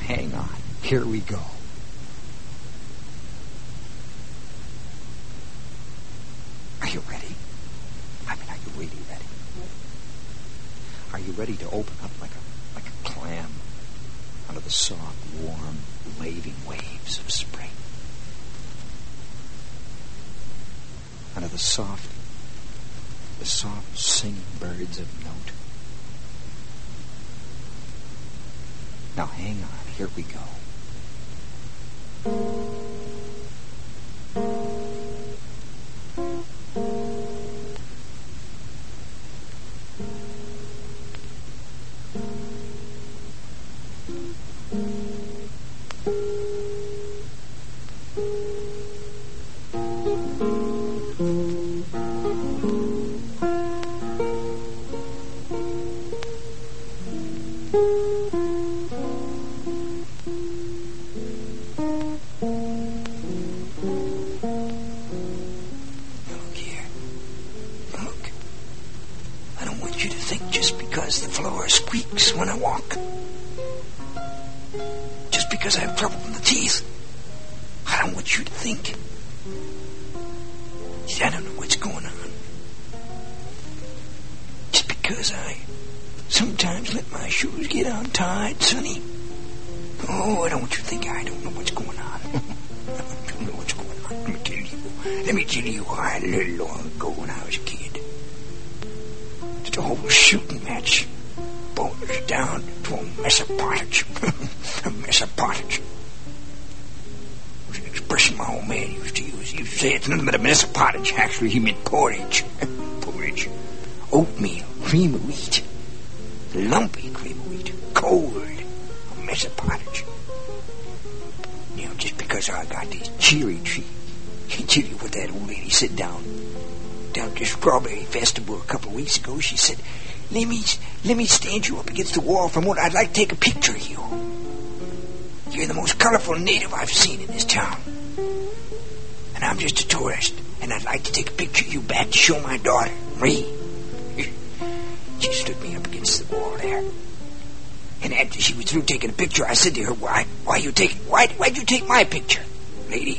hang on. Here we go. Are you ready? I mean, are you really ready? Are you ready to open up like a clam under the soft, warm, laving waves of spring? Under the soft singing birds of note. Now hang on, here we go. The floor squeaks when I walk. Just because I have trouble in the teeth. I don't want you to think. I don't know what's going on. Just because I sometimes let my shoes get untied, Sonny. Oh, I don't want you to think I don't know what's going on. I don't know what's going on. Let me tell you why a little long ago when I was a kid. The whole shooting match boiled down to a mess of pottage. A mess of pottage. It was an expression my old man used to use. He used to say it's nothing but a mess of pottage. Actually, he meant porridge. Porridge. Oatmeal, cream of wheat. Lumpy cream of wheat. Cold. A mess of pottage. You know, just because I got this cherry tree. Can't tell you what that old lady said down at the Strawberry Festival a couple of weeks ago. She said, let me stand you up against the wall from what I'd like to take a picture of you. You're the most colorful native I've seen in this town. And I'm just a tourist, and I'd like to take a picture of you back to show my daughter, Marie. She stood me up against the wall there. And after she was through taking a picture, I said to her, why'd you take my picture, lady?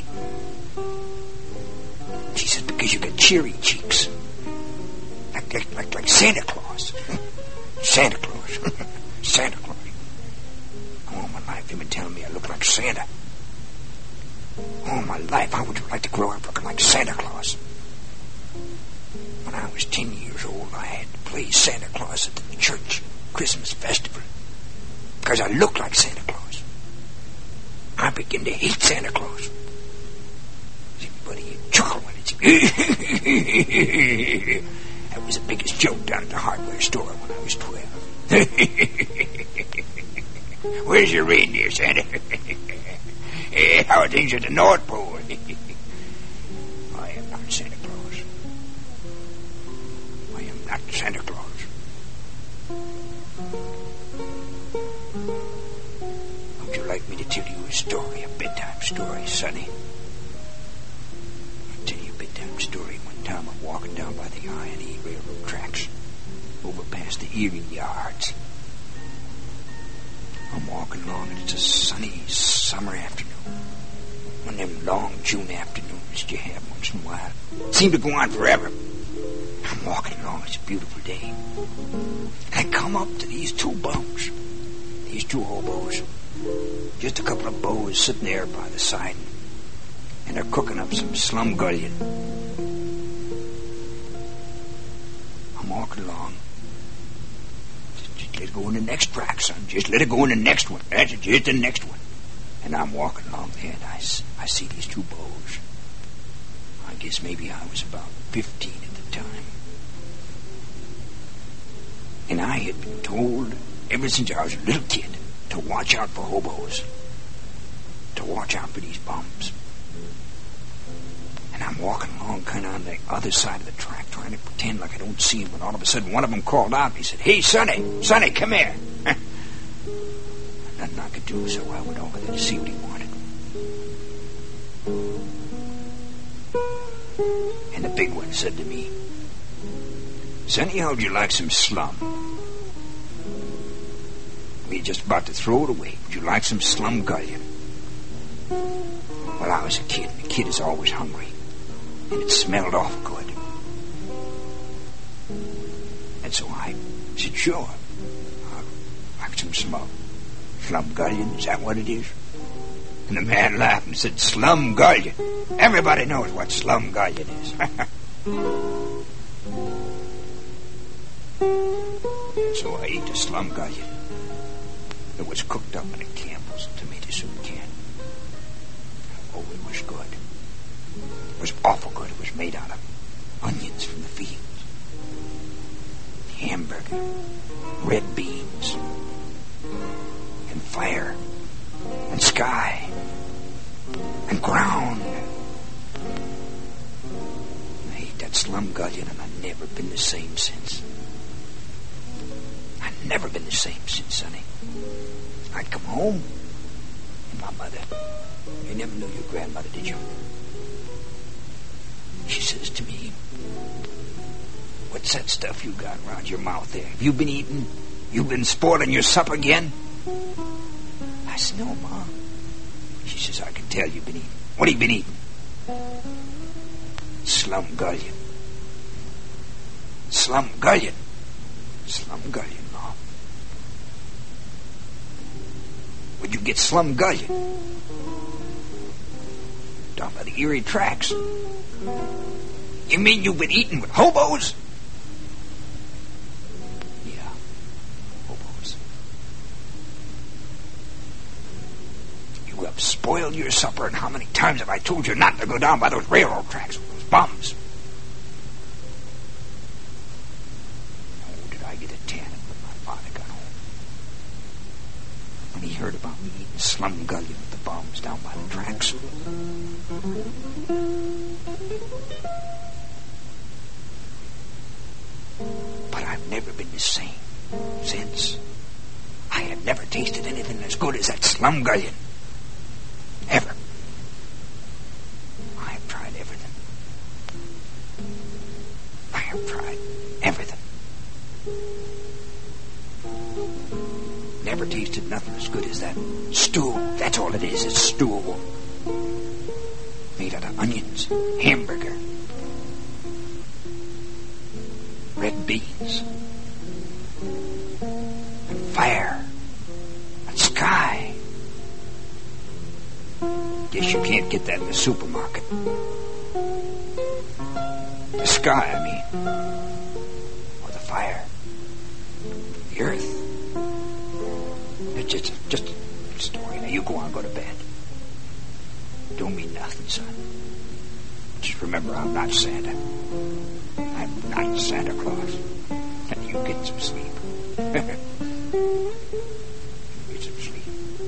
She says, because you got cherry cheeks. Like Santa Claus. Santa Claus. Santa Claus. All my life they've been telling me I look like Santa. All my life I would like to grow up looking like Santa Claus. When I was 10 years old, I had to play Santa Claus at the church Christmas festival. Because I looked like Santa Claus. I began to hate Santa Claus. Everybody would chuckle when it's... That was the biggest joke down at the hardware store when I was 12. Where's your reindeer, Santa? How are things at the North Pole? I am not Santa Claus. I am not Santa Claus. Would you like me to tell you a story, a bedtime story, Sonny? I'll tell you a bedtime story. One time I'm walking down by the I&E railroad tracks, over past the Erie yards. I'm walking along and it's a sunny summer afternoon. One of them long June afternoons that you have once in a while. It seemed to go on forever. I'm walking along, it's a beautiful day. And I come up to these two bums, these two hobos. Just a couple of bows sitting there by the side. And they're cooking up some slum gullion. I'm walking along. Just let it go in the next track, son. Just let it go in the next one. That's it, just the next one. And I'm walking along there, and I see these two bows. I guess maybe I was about 15 at the time. And I had been told, ever since I was a little kid, to watch out for hobos. To watch out for these bums. And I'm walking along kind of on the other side of the track, trying to pretend like I don't see him, when all of a sudden one of them called out, and he said, "Hey, Sonny, come here." Nothing I could do, so I went over there to see what he wanted. And the big one said to me, "Sonny, how'd you like some slum?" We were just about to throw it away. Would you like some slumgullion? Well, I was a kid, and a kid is always hungry. And it smelled awful good. And so I said, sure. I'd like some slumgullion. Is that what it is? And the man laughed and said, slumgullion. Everybody knows what slumgullion is. So I ate the slumgullion. It was cooked up in a Campbell's tomato soup can. Oh, it was good. It was awful good. It was made out of onions from the fields, hamburger, red beans, and fire, and sky, and ground. I ate that slumgullion, and I've never been the same since. I've never been the same since, Sonny. I'd come home, and my mother, you never knew your grandmother, did you? She says to me, what's that stuff you got around your mouth there? Have you been eating? You been spoiling your supper again? I said, no, Ma. She says, I can tell you've been eating. What have you been eating? Slumgullion. Slumgullion. Slumgullion, Ma. Where'd you get slumgullion? Down by the Erie tracks. You mean you've been eating with hobos? Yeah, hobos. You have spoiled your supper, and how many times have I told you not to go down by those railroad tracks with those bums? Oh, did I get a tanning when my father got home. When he heard about me eating slumgullion with the bums down by the tracks. But I've never been the same since. I have never tasted anything as good as that slumgullion. Ever. I have tried everything. I have tried everything. Never tasted nothing as good as that stew. That's all it is. It's stew. Made out of onions, hamburger, red beans, and fire, and sky. Guess you can't get that in the supermarket. The sky, I mean. Or the fire. The earth. It's just a story. Now you go on, go to bed. Don't mean nothing, son. Just remember, I'm not Santa. I'm not Santa Claus. And you get some sleep. Get some sleep.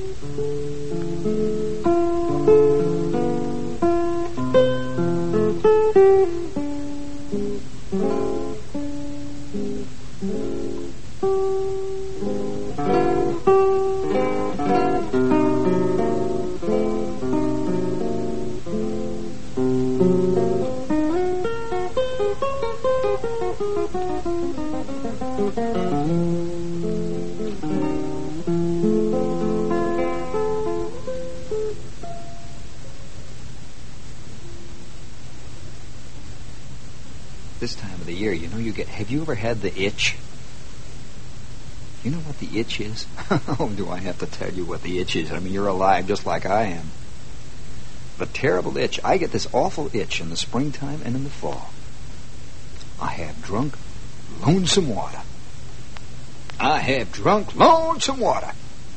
This time of the year, you know, have you ever had the itch? You know what the itch is? Oh, do I have to tell you what the itch is? I mean, you're alive just like I am. The terrible itch. I get this awful itch in the springtime and in the fall. I have drunk lonesome water. I have drunk lonesome water.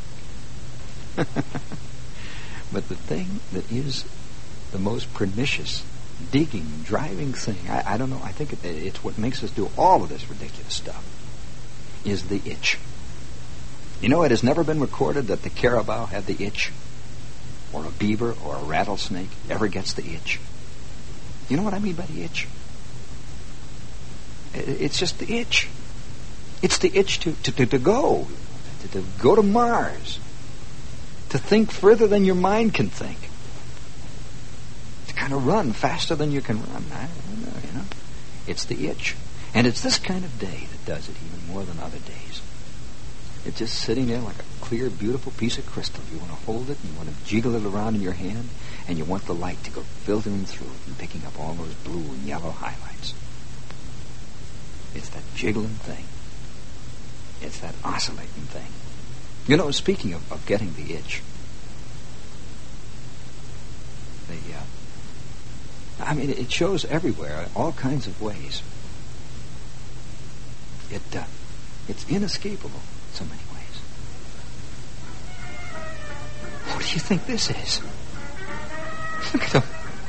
But the thing that is the most pernicious, digging, driving thing, I don't know, I think it's what makes us do all of this ridiculous stuff, is the itch. You know, it has never been recorded that the carabao had the itch, or a beaver, or a rattlesnake ever gets the itch. You know what I mean by the itch? It's just the itch. It's the itch to go to Mars, to think further than your mind can think, to kind of run faster than you can run. I don't know, you know. It's the itch. And it's this kind of day that does it even more than other days. It's just sitting there like a clear, beautiful piece of crystal. You want to hold it, and you want to jiggle it around in your hand, and you want the light to go filtering through it and picking up all those blue and yellow highlights. It's that jiggling thing. It's that oscillating thing. You know, speaking of getting the itch, it shows everywhere, all kinds of ways. It's inescapable in so many ways. What do you think this is? Look at them.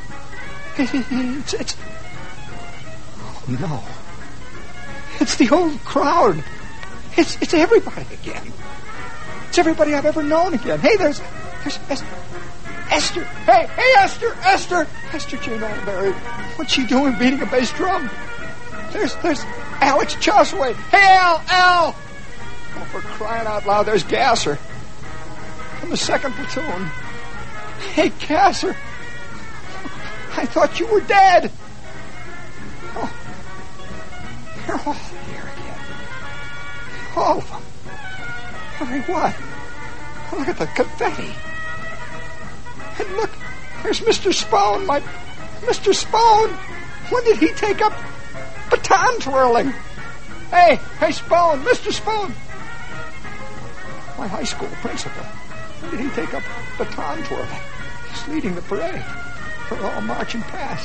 It's oh no. It's the old crowd. It's everybody again. It's everybody I've ever known again. Hey, there's Esther. Hey, Esther. Esther Jane Allenberry. What's she doing beating a bass drum? There's Alex Chosway. Hey, Al. Oh, for crying out loud, there's Gasser from the 2nd platoon. Hey, Gasser. I thought you were dead. Oh, they're all here again. All of them. Hey, what? Look at the confetti. And look, there's Mr. Spohn, Mr. Spohn. When did he take up baton twirling? Hey, Spohn, Mr. Spohn. My high school principal. When did he take up baton twirling? He's leading the parade. We're all marching past.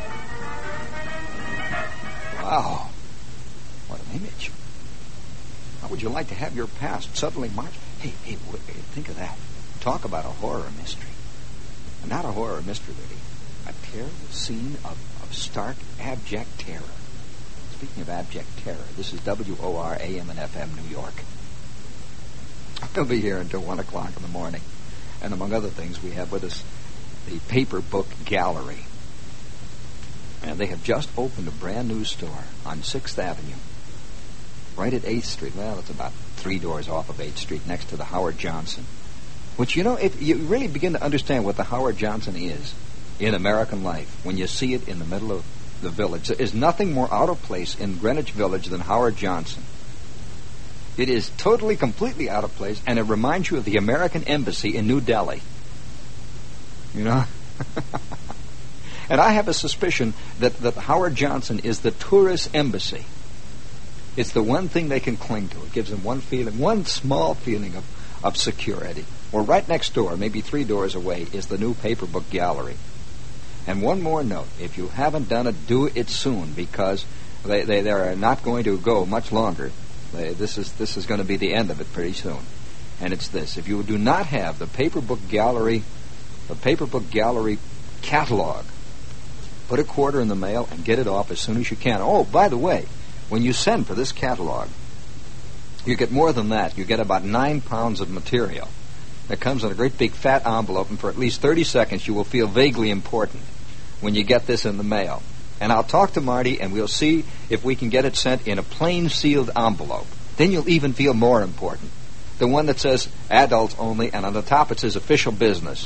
Wow. What an image. How would you like to have your past suddenly march? Hey, think of that. Talk about a horror mystery. Not a horror mystery, really. A terrible scene of stark, abject terror. Speaking of abject terror, this is WOR AM and FM New York. I'll be here until 1 o'clock in the morning. And among other things, we have with us the Paper Book Gallery. And they have just opened a brand new store on 6th Avenue. Right at 8th Street. Well, it's about 3 doors off of 8th Street, next to the Howard Johnson. Which, you know, if you really begin to understand what the Howard Johnson is in American life, when you see it in the middle of the village, there is nothing more out of place in Greenwich Village than Howard Johnson. It is totally, completely out of place, and it reminds you of the American Embassy in New Delhi. You know? And I have a suspicion that Howard Johnson is the tourist embassy. It's the one thing they can cling to. It gives them one feeling, one small feeling of security. Or right next door, maybe 3 doors away, is the new Paper Book Gallery. And one more note. If you haven't done it, do it soon, because they are not going to go much longer. This is going to be the end of it pretty soon. And it's this. If you do not have the Paper Book Gallery catalog, put a quarter in the mail and get it off as soon as you can. Oh, by the way, when you send for this catalog, you get more than that. You get about 9 pounds of material. It comes in a great big fat envelope, and for at least 30 seconds you will feel vaguely important when you get this in the mail. And I'll talk to Marty, and we'll see if we can get it sent in a plain sealed envelope. Then you'll even feel more important. The one that says adults only, and on the top it says official business.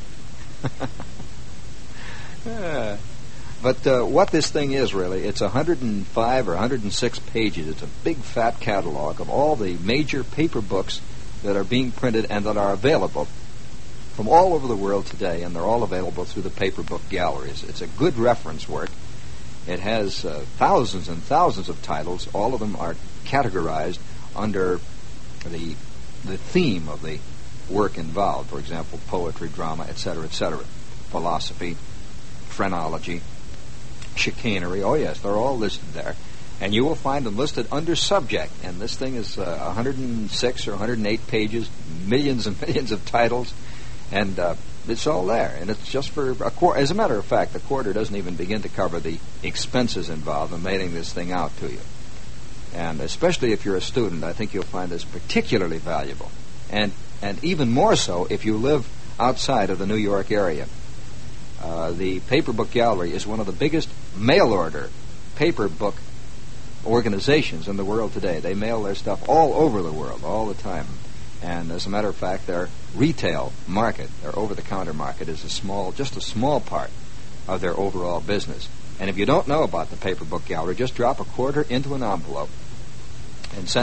But what this thing is really, it's 105 or 106 pages. It's a big fat catalog of all the major paper books that are being printed and that are available from all over the world today, and they're all available through the Paper Book Galleries. It's a good reference work. It has thousands and thousands of titles. All of them are categorized under the theme of the work involved. For example, poetry, drama, etc., philosophy, phrenology, chicanery. Oh, yes, they're all listed there. And you will find them listed under subject. And this thing is 106 or 108 pages, millions and millions of titles. And it's all there. And it's just for a quarter. As a matter of fact, the quarter doesn't even begin to cover the expenses involved in mailing this thing out to you. And especially if you're a student, I think you'll find this particularly valuable. And even more so if you live outside of the New York area. The Paper Book Gallery is one of the biggest mail-order paper book organizations in the world today. They mail their stuff all over the world, all the time. And as a matter of fact, their retail market, their over-the-counter market, is just a small part of their overall business. And if you don't know about the Paper Book Gallery, just drop a quarter into an envelope and send it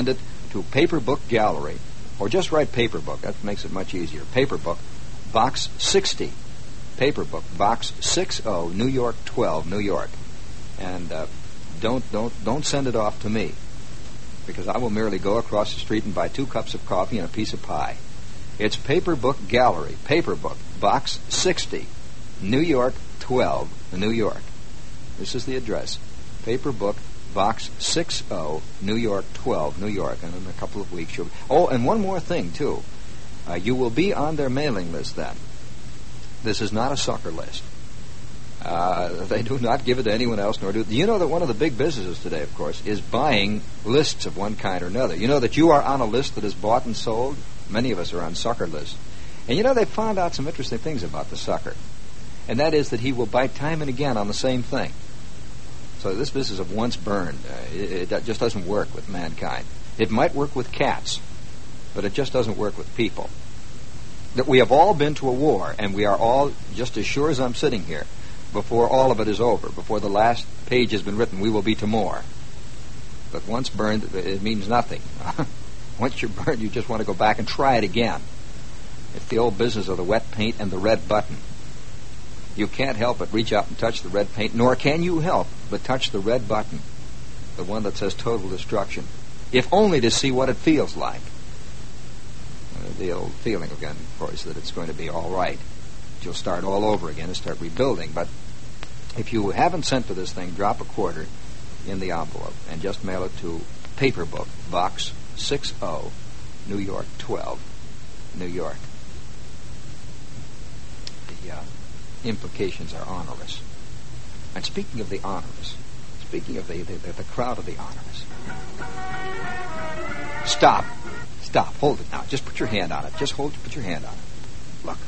to Paper Book Gallery, or just write Paper Book. That makes it much easier. Paper Book, Box 60. Paper Book, Box 60, New York 12, New York. And don't send it off to me, because I will merely go across the street and buy 2 cups of coffee and a piece of pie. It's Paper Book Gallery, Paper Book, Box 60, New York 12, New York. This is the address. Paper Book, Box 60, New York 12, New York. And in a couple of weeks you'll... Oh, and one more thing, too. You will be on their mailing list then. This is not a sucker list. They do not give it to anyone else, nor do... You know that one of the big businesses today, of course, is buying lists of one kind or another. You know that you are on a list that is bought and sold? Many of us are on sucker lists. And you know, they found out some interesting things about the sucker. And that is that he will bite time and again on the same thing. So this business of once burned, it just doesn't work with mankind. It might work with cats, but it just doesn't work with people. That we have all been to a war, and we are all, just as sure as I'm sitting here, before all of it is over, before the last page has been written, we will be to more. But once burned, it means nothing. Once you're burned, you just want to go back and try it again. It's the old business of the wet paint and the red button. You can't help but reach out and touch the red paint, nor can you help but touch the red button, the one that says total destruction, if only to see what it feels like. The old feeling again, of course, that it's going to be all right. You'll start all over again and start rebuilding. But if you haven't sent for this thing, drop a quarter in the envelope and just mail it to Paper Book, Box 60, New York 12, New York. The implications are onerous. And speaking of the onerous, speaking of the crowd of the onerous. Stop. Hold it now. Just put your hand on it. Put your hand on it. Look.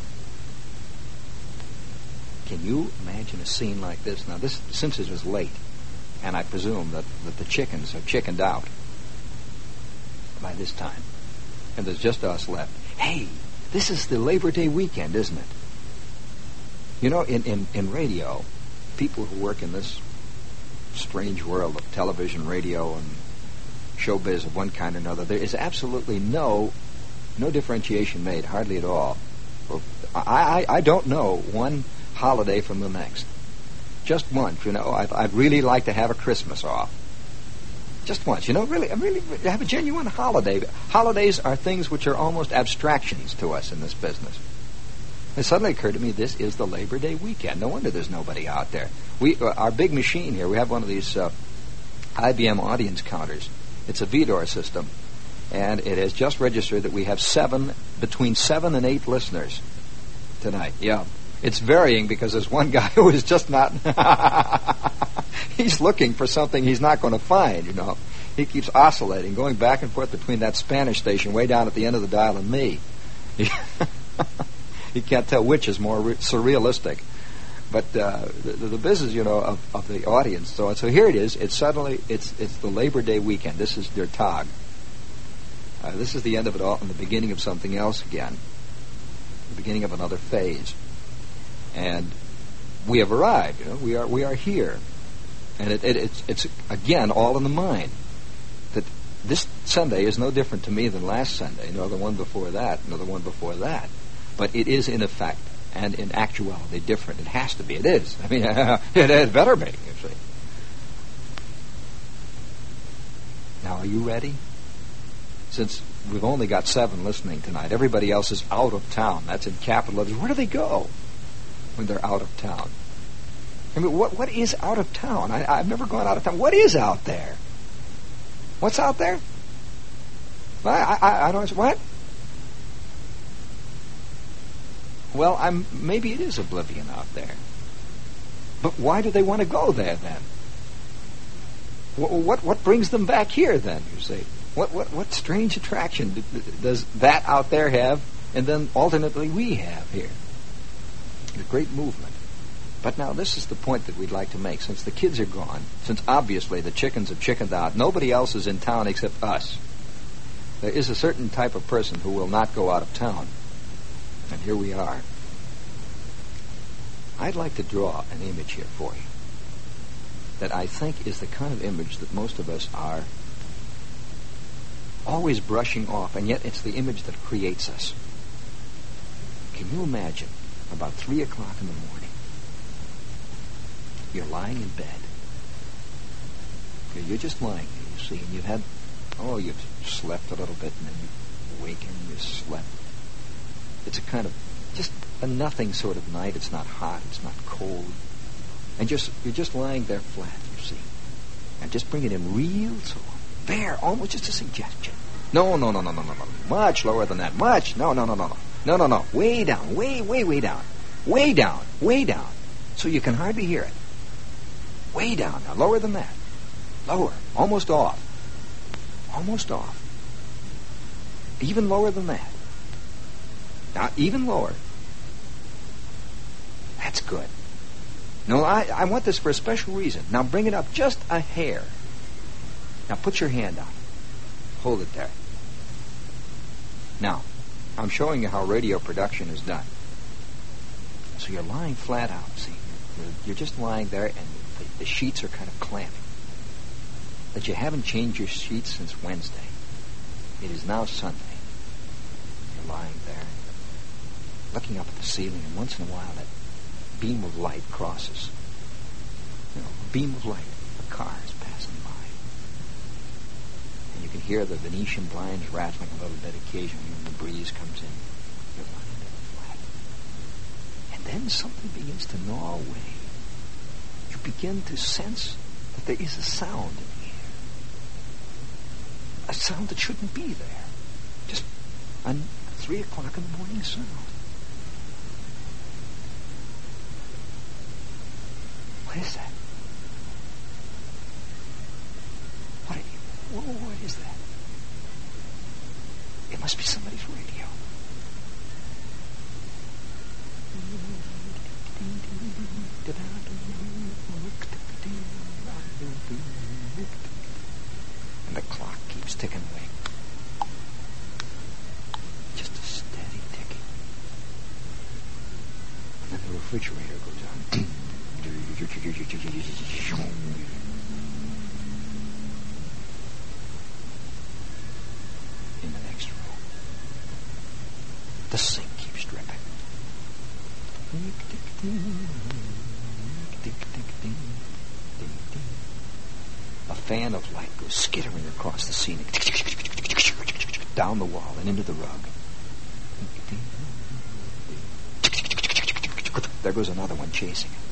Can you imagine a scene like this? Now, since it is late, and I presume that the chickens have chickened out by this time, and there's just us left. Hey, this is the Labor Day weekend, isn't it? You know, in radio, people who work in this strange world of television, radio, and showbiz of one kind or another, there is absolutely no differentiation made, hardly at all. I don't know one holiday from the next. Just once, you know, I'd really like to have a Christmas off. Just once, you know, really have a genuine holiday. Holidays are things which are almost abstractions to us in this business. It suddenly occurred to me, this is the Labor Day weekend. No wonder there's nobody out there. Our big machine here, we have one of these IBM audience counters. It's a VDOR system, and it has just registered that we have between 7 and 8 listeners tonight. Yeah. It's varying because there's one guy who is just not... he's looking for something he's not going to find, you know. He keeps oscillating, going back and forth between that Spanish station way down at the end of the dial and me. He can't tell which is more surrealistic. But the business, you know, of the audience. So here it is. It's the Labor Day weekend. This is their tag. This is the end of it all and the beginning of something else again. The beginning of another phase. And we have arrived. You know, we are here, and it's again all in the mind. That this Sunday is no different to me than last Sunday, nor the one before that, nor the one before that. But it is in effect and in actuality different. It has to be. It is. I mean, it better be. You see. Now, are you ready? Since we've only got 7 listening tonight, everybody else is out of town. That's in capital letters. Where do they go when they're out of town? I mean, what is out of town? I've never gone out of town. What is out there? What's out there? I don't... What? Well, maybe it is oblivion out there. But why do they want to go there, then? What brings them back here, then, you see? What strange attraction does that out there have, and then alternately we have here? A great movement. But now this is the point that we'd like to make. Since the kids are gone, since obviously the chickens have chickened out, nobody else is in town except us. There is a certain type of person who will not go out of town. And here we are. I'd like to draw an image here for you that I think is the kind of image that most of us are always brushing off, and yet it's the image that creates us. Can you imagine, about 3 o'clock in the morning, you're lying in bed. You're just lying there, you see, and you've slept a little bit, and then you wake and you slept. It's a kind of just a nothing sort of night. It's not hot, it's not cold. And you're just lying there flat, you see. And just bring it in real slow. There, almost just a suggestion. No. Much lower than that. Much. No. Way down. Way down. Way down. So you can hardly hear it. Way down. Now, lower than that. Lower. Almost off. Even lower than that. Now, even lower. That's good. No, I want this for a special reason. Now, bring it up just a hair. Now, put your hand on it. Hold it there. Now, I'm showing you how radio production is done. So you're lying flat out, see? You're just lying there, and the sheets are kind of clamping. But you haven't changed your sheets since Wednesday. It is now Sunday. You're lying there, looking up at the ceiling, and once in a while that beam of light crosses. A beam of light. A car is passing by. And you can hear the Venetian blinds rattling a little bit occasionally when the breeze comes in. You're lying there flat. And then something begins to gnaw away. You begin to sense that there is a sound in the air. A sound that shouldn't be there. Just a 3 o'clock in the morning sound. What is that? What is that? It must be somebody's radio. And the clock keeps ticking away. Just a steady ticking. And then the refrigerator goes on. In the next room, the sink keeps dripping. A fan of light goes skittering across the ceiling, down the wall and into the rug. There goes another one chasing it.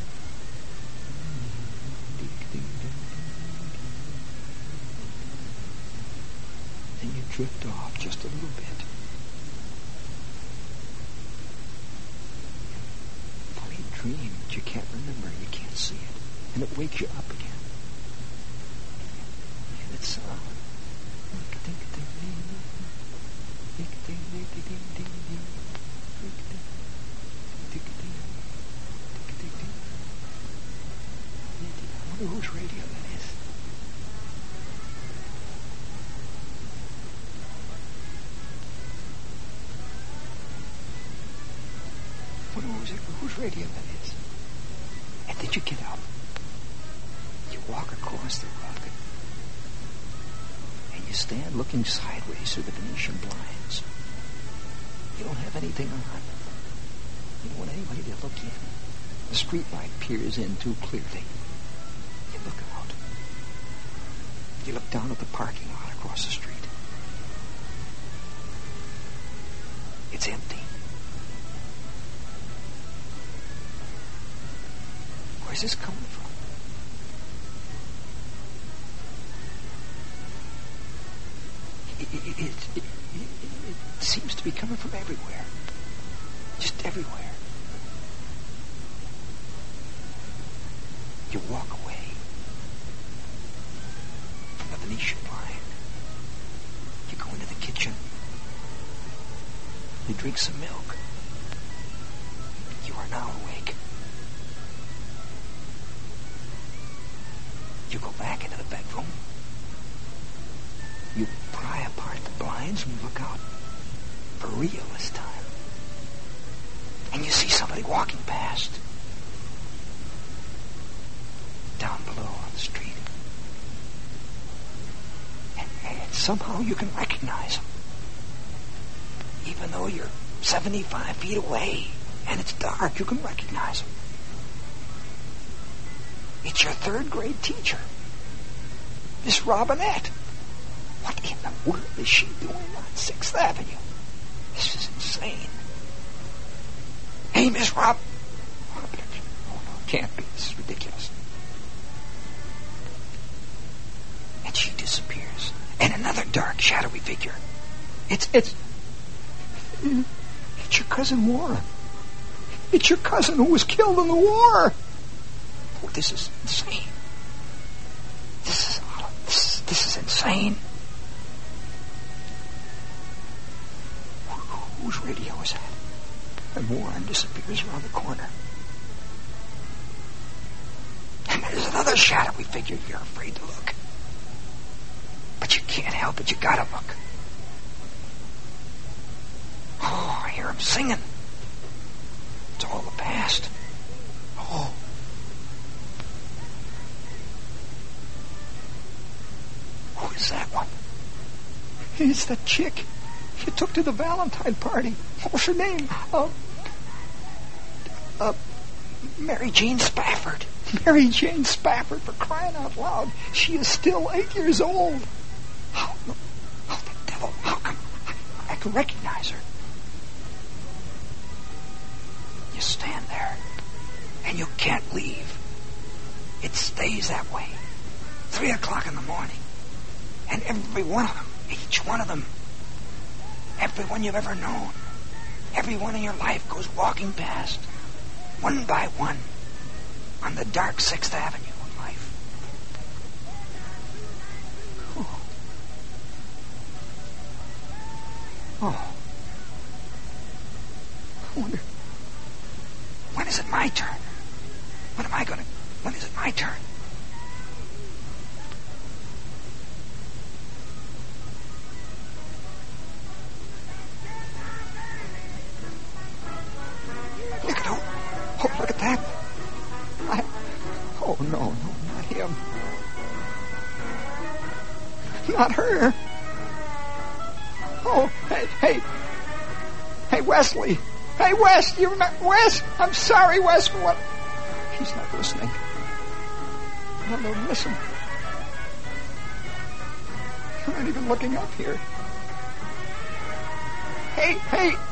Then you drift off just a little bit. Funny dream that you can't remember, you can't see it, and it wakes you up again. And it's I wonder whose radio that is. Whose radio that is. And then you get up. You walk across the rug. And you stand looking sideways through the Venetian blinds. You don't have anything on. You don't want anybody to look in. The streetlight peers in too clearly. You look out. You look down at the parking lot across the street. It's empty. Where's this coming from? It seems to be coming from everywhere. Just everywhere. You walk away from the Venetian blind. You go into the kitchen. You drink some milk. You are now awake. You go back into the bedroom. You pry apart the blinds and look out. For real this time. And you see somebody walking past. Down below on the street. And it's somehow you can recognize him. Even though you're 75 feet away and it's dark, you can recognize him. It's your third grade teacher, Miss Robinette. What in the world is she doing on 6th Avenue? This is insane. Hey, Miss Rob. Oh, no, it can't be. This is ridiculous. And she disappears. And another dark, shadowy figure. It's your cousin Warren. It's your cousin who was killed in the war. Oh, this is insane. This is insane. Whose radio is that? And Warren disappears around the corner. And there's another shadowy figure. You're afraid to look. But you can't help it. You gotta look. Oh, I hear him singing. It's all the past. Oh. Who is that one? It's that chick you took to the Valentine party. What was her name? Mary Jane Spafford. Mary Jane Spafford, for crying out loud. She is still 8 years old. Oh, the devil. How come I can recognize her? You stand there, and you can't leave. It stays that way. 3 o'clock in the morning. And every one of them, each one of them, everyone you've ever known, everyone in your life goes walking past, one by one, on the dark 6th Avenue of life. Oh. I wonder, when is it my turn? When is it my turn? Look at that. Oh, no, not him. Not her. Oh, hey, Wesley. Hey, Wes, you remember? Wes, I'm sorry, Wes, for what? He's not listening. No, listen. You're not even looking up here. Hey,